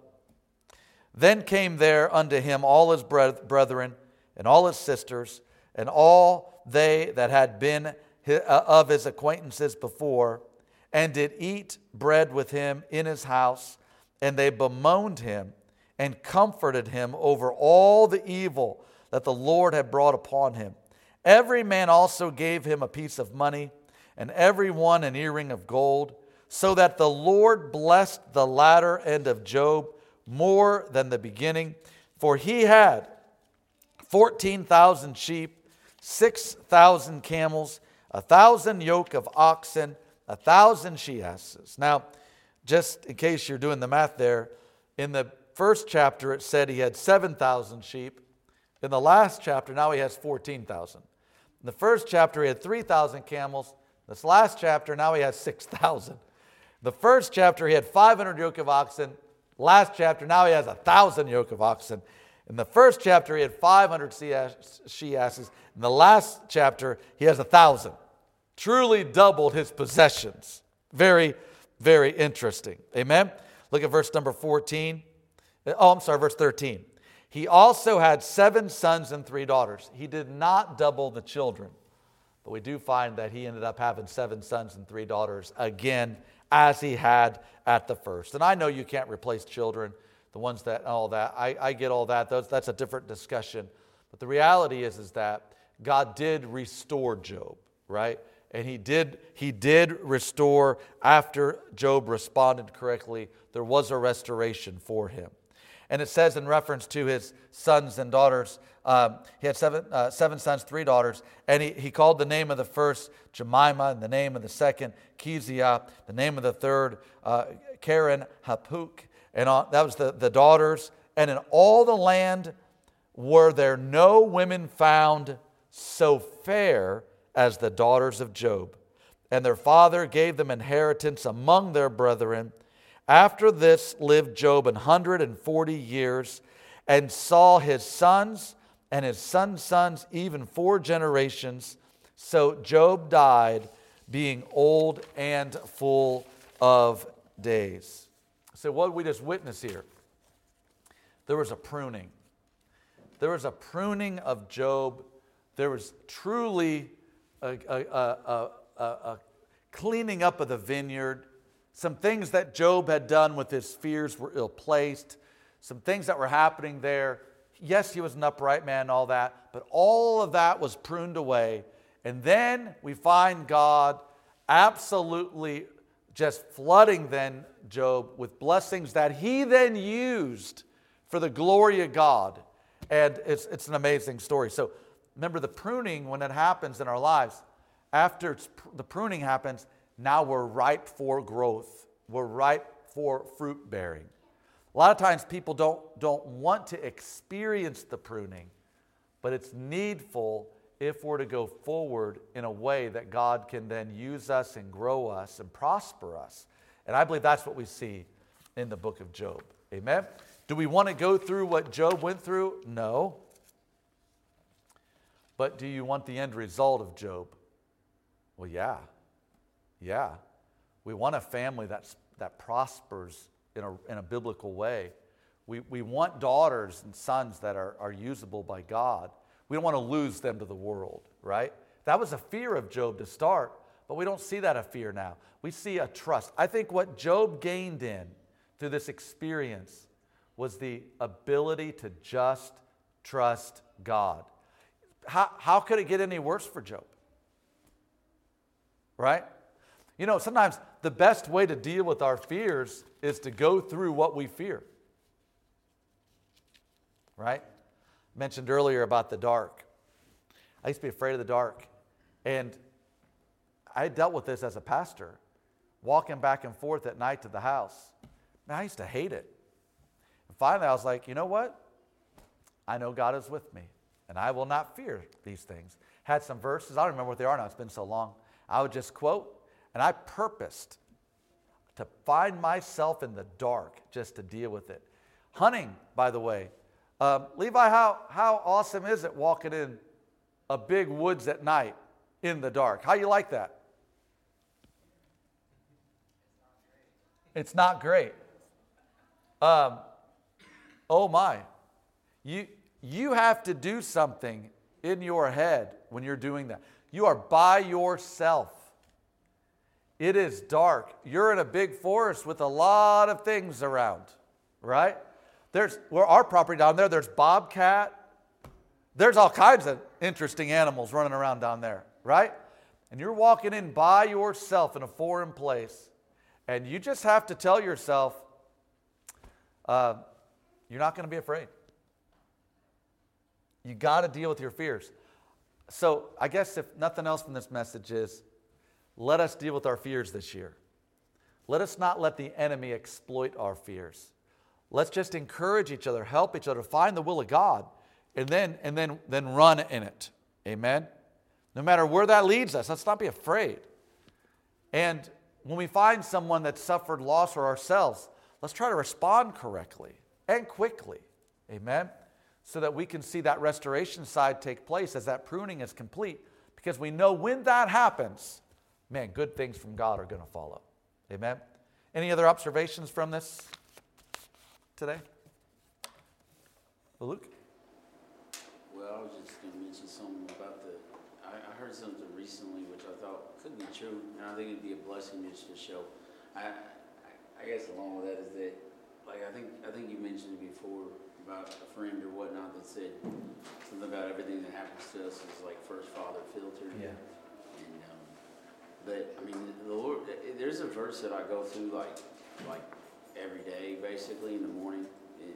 Then came there unto him all his brethren and all his sisters and all they that had been of his acquaintances before, and did eat bread with him in his house, and they bemoaned him and comforted him over all the evil that the Lord had brought upon him. Every man also gave him a piece of money, and every one an earring of gold, so that the Lord blessed the latter end of Job more than the beginning. For he had fourteen thousand sheep, six thousand camels, a thousand yoke of oxen, a thousand she-asses. Now, just in case you're doing the math there, in the first chapter it said he had seven thousand sheep. In the last chapter, now he has fourteen thousand. In the first chapter, he had three thousand camels. This last chapter, now he has six thousand. The first chapter, he had five hundred yoke of oxen. Last chapter, now he has one thousand yoke of oxen. In the first chapter, he had five hundred she-asses. In the last chapter, he has one thousand. Truly doubled his possessions. Very, very interesting. Amen? Look at verse number fourteen. Oh, I'm sorry, verse thirteen. He also had seven sons and three daughters. He did not double the children. But we do find that he ended up having seven sons and three daughters again, as he had at the first. And I know you can't replace children, the ones that, all that. I, I get all that. Those, that's a different discussion. But the reality is, is that God did restore Job, right? And he did, he did restore after Job responded correctly. There was a restoration for him. And it says in reference to his sons and daughters, um, he had seven, uh, seven sons, three daughters. And he, he called the name of the first Jemima, and the name of the second Kezia, the name of the third uh, Karen Hapuk. And all, that was the, the daughters. And in all the land were there no women found so fair as the daughters of Job. And their father gave them inheritance among their brethren. After this lived Job an hundred and forty years, and saw his sons and his sons' sons, even four generations. So Job died, being old and full of days. So what did we just witness here? There was a pruning. There was a pruning of Job. There was truly a, a, a, a, a cleaning up of the vineyard. Some things that Job had done with his fears were ill-placed. Some things that were happening there. Yes, he was an upright man and all that, but all of that was pruned away. And then we find God absolutely just flooding then Job with blessings that he then used for the glory of God. And it's, it's an amazing story. So remember, the pruning, when it happens in our lives, after the pruning happens, now we're ripe for growth. We're ripe for fruit bearing. A lot of times people don't, don't want to experience the pruning, but it's needful if we're to go forward in a way that God can then use us and grow us and prosper us. And I believe that's what we see in the book of Job. Amen? Do we want to go through what Job went through? No. But do you want the end result of Job? Well, yeah. Yeah. We want a family that's, that prospers in a, in a biblical way. We, we want daughters and sons that are, are usable by God. We don't want to lose them to the world, right? That was a fear of Job to start, but we don't see that a fear now. We see a trust. I think what Job gained in through this experience was the ability to just trust God. How, how could it get any worse for Job? Right? You know, sometimes the best way to deal with our fears is to go through what we fear. Right? Mentioned earlier about the dark. I used to be afraid of the dark. And I dealt with this as a pastor, walking back and forth at night to the house. Man, I used to hate it. And finally I was like, you know what? I know God is with me, and I will not fear these things. Had some verses, I don't remember what they are now, it's been so long. I would just quote, and I purposed to find myself in the dark just to deal with it. Hunting, by the way. Um, Levi, how, how awesome is it walking in a big woods at night in the dark? How you like that? It's not great. Um, oh my. You, you have to do something in your head when you're doing that. You are by yourself. It is dark. You're in a big forest with a lot of things around, right? There's where our property down there, there's bobcat. There's all kinds of interesting animals running around down there, right? And you're walking in by yourself in a foreign place, and you just have to tell yourself, uh, you're not going to be afraid. You got to deal with your fears. So I guess if nothing else from this message is, let us deal with our fears this year. Let us not let the enemy exploit our fears. Let's just encourage each other, help each other, find the will of God, and then and then then run in it. Amen? No matter where that leads us, let's not be afraid. And when we find someone that suffered loss or ourselves, let's try to respond correctly and quickly. Amen? So that we can see that restoration side take place as that pruning is complete. Because we know when that happens, man, good things from God are going to follow. Amen? Any other observations from this today? Well, Luke? Well, I was just going to mention something about the, I, I heard something recently which I thought could be true, and I think it'd be a blessing just to show. I, I, I guess along with that is that, like, I think I think you mentioned it before about a friend or whatnot that said something about everything that happens to us is like first father filtered. Yeah. And, um, but, I mean, the Lord, there's a verse that I go through like, like every day, basically, in the morning. It,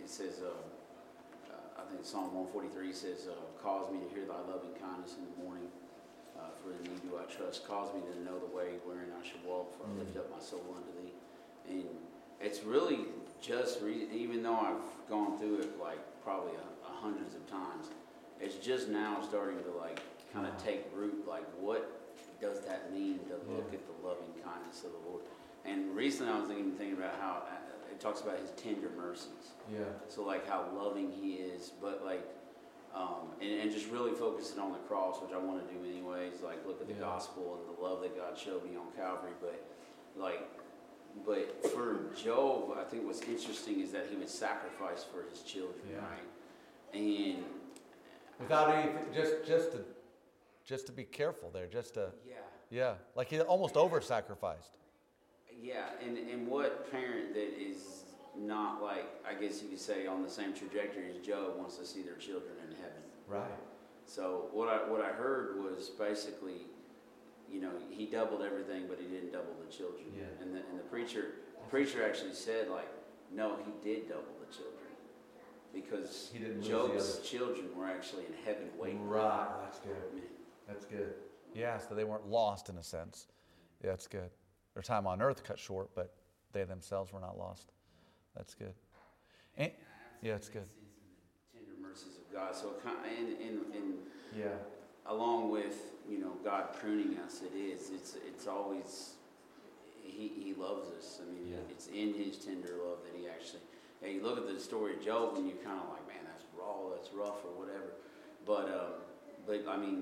it says, uh, uh, I think Psalm one forty-three says, uh, cause me to hear thy loving kindness in the morning. Uh, for in thee do I trust. Cause me to know the way wherein I should walk, for I lift up my soul unto thee. And it's really just, re- even though I've gone through it like probably a, a hundreds of times, it's just now starting to like kind of take root. Like, what does that mean to look Yeah. at the loving kindness of the Lord? And recently I was even thinking about how uh, it talks about his tender mercies. Yeah. So like how loving he is, but like, um, and, and just really focusing on the cross, which I want to do anyways. Like look at the Yeah. gospel and the love that God showed me on Calvary. But like, but for Job, I think what's interesting is that he would sacrifice for his children, Yeah. right? And Without anything, just just to just to be careful there, just to yeah. yeah, like he almost over-sacrificed. Yeah, and, and what parent that is not like, I guess you could say, on the same trajectory as Job wants to see their children in heaven? Right. So what I what I heard was basically, you know, he doubled everything, but he didn't double the children. Yeah. And the and the preacher preacher actually said like, no, he did double the children, because He didn't lose the Job's others. children were actually in heaven waiting. Right. That's good. That's good. Yeah, so they weren't lost in a sense. Yeah, that's good. Their time on earth cut short, but they themselves were not lost. That's good. And, yeah, it's good. Tender mercies of God. So it kind of, and, and, and Yeah. along with, you know, God pruning us, it is. It's it's always, he, he loves us. I mean, Yeah. it's in his tender love that he actually, yeah, you look at the story of Job and you're kind of like, man, that's raw, that's rough or whatever. But, um, but I mean,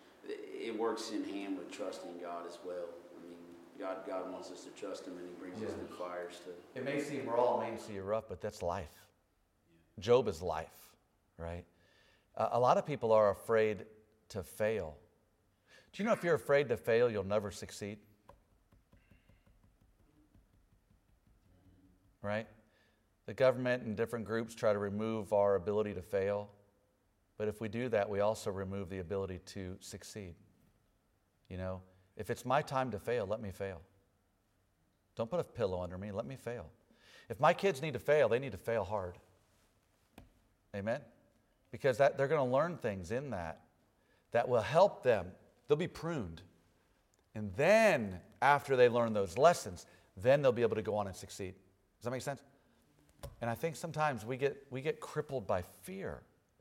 it works in hand with trusting God as well. I mean, God God wants us to trust him, and he brings us Yeah. through fires to. It may seem raw, it may seem rough, but that's life. Job is life, right? Uh, a lot of people are afraid to fail. Do you know if you're afraid to fail, you'll never succeed? Right? The government and different groups try to remove our ability to fail. But if we do that, we also remove the ability to succeed. You know, if it's my time to fail, let me fail. Don't put a pillow under me, let me fail. If my kids need to fail, they need to fail hard. Amen? Because that, they're going to learn things in that that will help them. They'll be pruned. And then, after they learn those lessons, then they'll be able to go on and succeed. Does that make sense? And I think sometimes we get we get crippled by fear.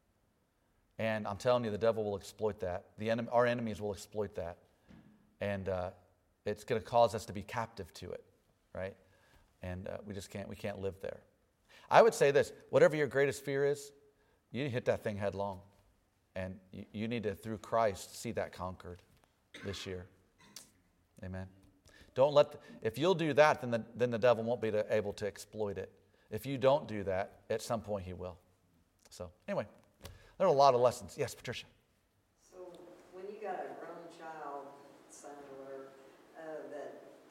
And I'm telling you, the devil will exploit that. The enemy, our enemies will exploit that. And uh, it's going to cause us to be captive to it, right? And uh, we just can't, we can't live there. I would say this, whatever your greatest fear is, you need to hit that thing headlong. And you, you need to, through Christ, see that conquered this year. Amen. Don't let, the, if you'll do that, then the, then the devil won't be to, able to exploit it. If you don't do that, at some point he will. So anyway. There are a lot of lessons. Yes, Patricia. So when you got a grown child, son or whatever, uh, that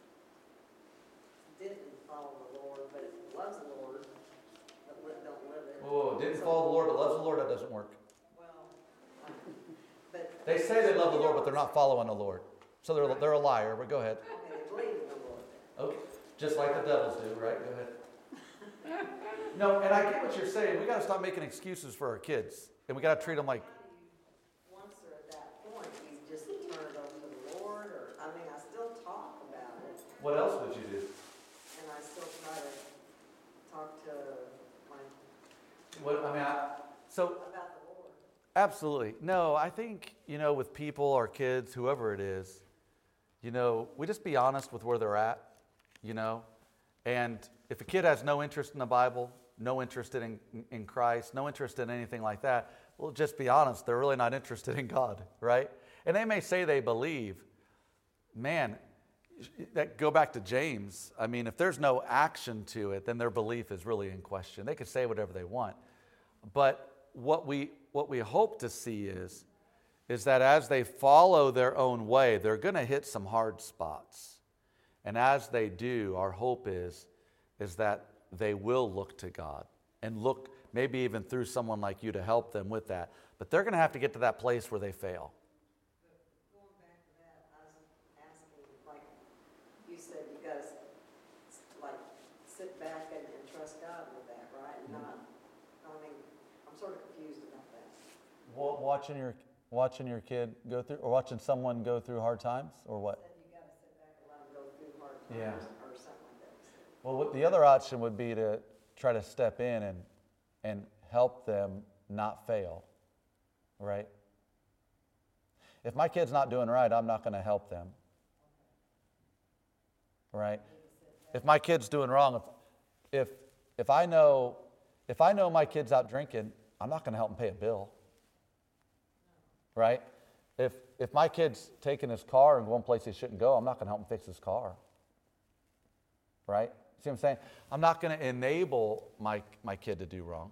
didn't follow the Lord, but loves the Lord, but li- don't live it. Oh, didn't So- follow the Lord but loves the Lord, that doesn't work. Well, um, but. They say they love the Lord, but they're not following the Lord. So they're, they're a liar, but go ahead. Okay, they believe in the Lord. Okay. Just like the devils do, right? Go ahead. No, and I get what you're saying. We got to stop making excuses for our kids. And we got to treat them like, Once they're at that point, you just turn it over to the Lord, or, I mean, I still talk about it, what else would you do? and I still try to talk to my, What, I mean, I, so about the Lord. absolutely. No, I think, you know, with people, our kids, whoever it is, you know, we just be honest with where they're at, you know. And if a kid has no interest in the Bible, no interest in, in Christ, no interest in anything like that, well, just be honest, they're really not interested in God, right? And they may say they believe. Man, that go back to James. I mean, if there's no action to it, then their belief is really in question. They can say whatever they want. But what we what we hope to see is, is that as they follow their own way, they're going to hit some hard spots. And as they do, our hope is, is that they will look to God and look maybe even through someone like you to help them with that. But they're going to have to get to that place where they fail. Going back to that, I was asking, like, you said you gotta, like, sit back and, and trust God with that, right? And not Wa- Watching your watching your kid go through, or watching someone go through hard times, or what? Then you gotta sit back and let them go through hard Yeah. times or something like that. Well, what, the other option would be to try to step in and and help them not fail, right? If my kid's not doing right, I'm not going to help them, right? If my kid's doing wrong, if if if I know if I know my kid's out drinking, I'm not going to help him pay a bill, right? If if my kid's taking his car and going places he shouldn't go, I'm not going to help him fix his car, right? See what I'm saying? I'm not going to enable my my kid to do wrong.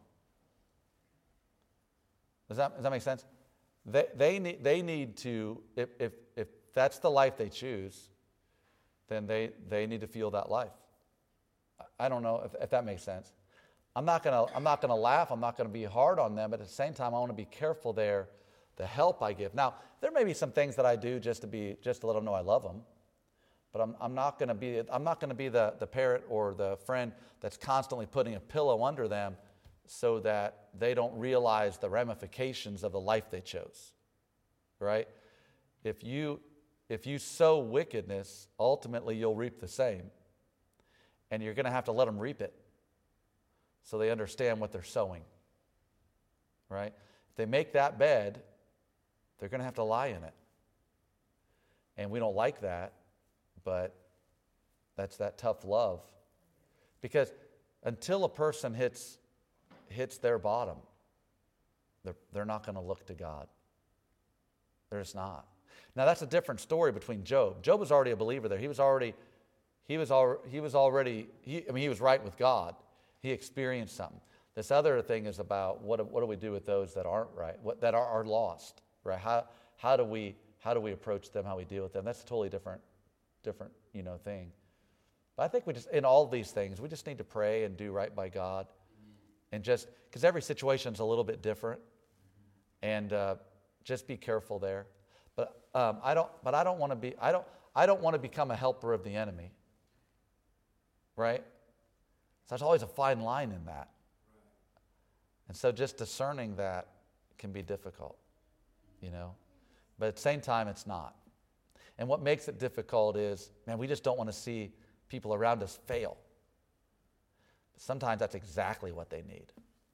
Does that does that make sense? They they need they need to, if if if that's the life they choose, then they they need to feel that life. I don't know if, if that makes sense. I'm not gonna I'm not gonna laugh. I'm not gonna be hard on them. But at the same time, I want to be careful there, the help I give. Now, there may be some things that I do just to be just to let them know I love them. But I'm I'm not gonna be I'm not gonna be the the parent or the friend that's constantly putting a pillow under them so that they don't realize the ramifications of the life they chose. Right? If you if you sow wickedness, ultimately you'll reap the same. And you're going to have to let them reap it so they understand what they're sowing. Right? If they make that bed, they're going to have to lie in it. And we don't like that, but that's that tough love. Because until a person hits hits their bottom, they're, they're not going to look to God. They're just not. Now, that's a different story between Job. Job was already a believer there. He was already, he was al- he was already, he, I mean, he was right with God. He experienced something. This other thing is about what, what do we do with those that aren't right, what, that are, are lost, right? How, how do we, how do we approach them, how we deal with them? That's a totally different, different, you know, thing. But I think we just, in all these things, we just need to pray and do right by God. And just, because every situation is a little bit different. And uh, just be careful there. But um, I don't. But I don't want to be. I don't. I don't want to become a helper of the enemy. Right. So there's always a fine line in that. And so just discerning that can be difficult. You know. But at the same time, it's not. And what makes it difficult is, man, we just don't want to see people around us fail. But sometimes that's exactly what they need.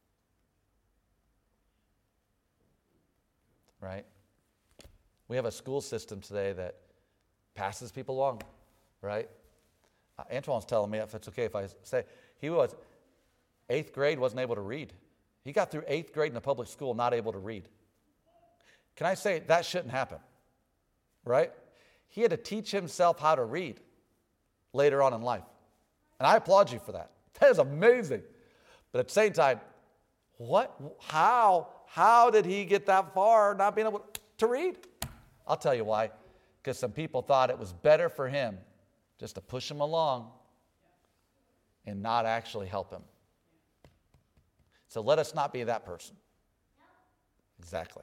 Right? We have a school system today that passes people along, right? Uh, Antoine's telling me, if it's okay if I say, he was, eighth grade, wasn't able to read. He got through eighth grade in a public school not able to read. Can I say that shouldn't happen, right? He had to teach himself how to read later on in life. And I applaud you for that. That is amazing. But at the same time, what, how, how did he get that far not being able to read? I'll tell you why. Because some people thought it was better for him just to push him along and not actually help him. So let us not be that person. Exactly.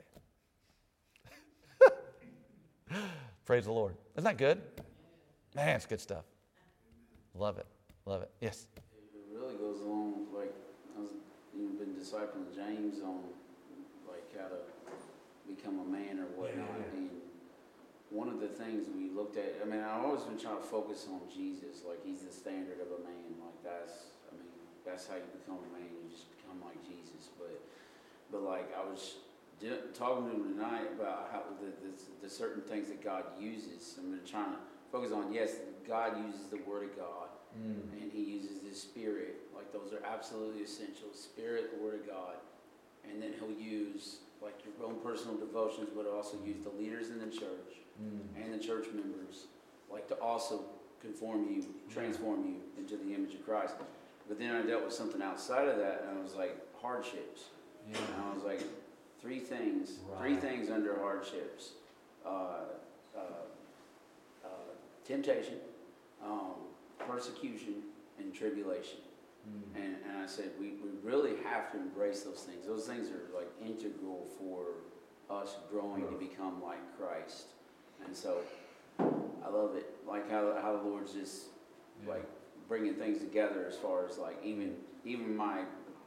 Praise the Lord. Isn't that good? Man, it's good stuff. Love it. Love it. Yes? It really goes along, like, I was, you've been discipling James on, like, how to become a man or whatnot. Yeah. And one of the things we looked at, I mean, I've always been trying to focus on Jesus, like, he's the standard of a man. Like, that's, I mean, that's how you become a man. You just become like Jesus. But, but like, I was talking to him tonight about how the, the, the certain things that God uses. I'm trying to focus on, yes, God uses the Word of God, mm. and he uses his Spirit. Like, those are absolutely essential. Spirit, the Word of God. And then he'll use, like, your own personal devotions, but also use the leaders in the church mm. and the church members, like, to also conform you, transform you into the image of Christ. But then I dealt with something outside of that, and I was like, hardships. Yeah. And I was like, three things, right. three things under hardships. Uh, uh, uh, temptation, um, persecution, and tribulation. Mm. And, and I said, we, we really have to embrace those things. Those things are like integral for us growing to become like Christ. And so I love it, like how, how the Lord's just yeah. like bringing things together as far as like even even my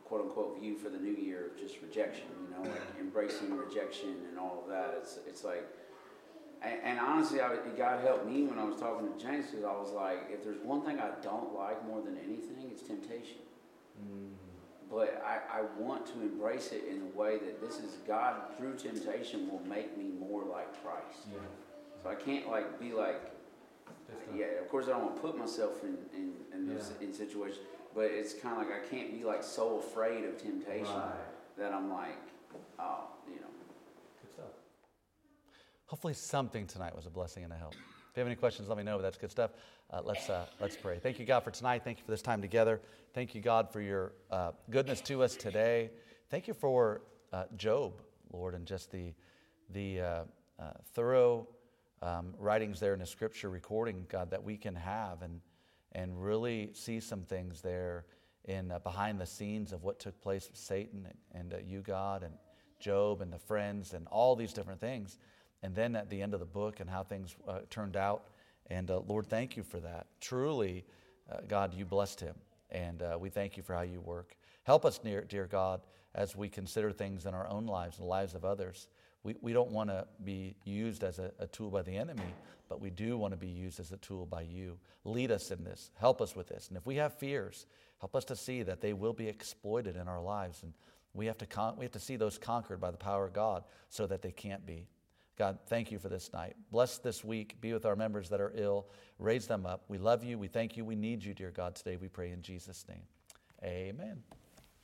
quote unquote view for the new year of just rejection, you know, like embracing rejection and all of that. It's it's like, and, and honestly, I, God helped me when I was talking to James, because I was like, if there's one thing I don't like more than anything, it's temptation. Mm. But I, I want to embrace it in a way that this is God through temptation will make me more like Christ. Yeah. So I can't like be like, yeah, of course I don't want to put myself in, in, in those yeah. in situations, but it's kind of like I can't be like so afraid of temptation right. that I'm like, oh, you know. Good stuff. Hopefully something tonight was a blessing and a help. If you have any questions, let me know. But that's good stuff. Uh, let's uh, let's pray. Thank you, God, for tonight. Thank you for this time together. Thank you, God, for your uh, goodness to us today. Thank you for uh, Job, Lord, and just the the uh, uh, thorough um, writings there in the Scripture, recording, God, that we can have and and really see some things there in uh, behind the scenes of what took place with Satan and, and uh, you, God, and Job and the friends and all these different things. And then at the end of the book and how things uh, turned out. And uh, Lord, thank you for that. Truly, uh, God, you blessed him. And uh, we thank you for how you work. Help us, dear, dear God, as we consider things in our own lives and the lives of others. We, we don't want to be used as a, a tool by the enemy, but we do want to be used as a tool by you. Lead us in this. Help us with this. And if we have fears, help us to see that they will be exploited in our lives. And we have to con- we have to see those conquered by the power of God so that they can't be. God, thank you for this night. Bless this week. Be with our members that are ill. Raise them up. We love you. We thank you. We need you, dear God, today. We pray in Jesus' name. Amen.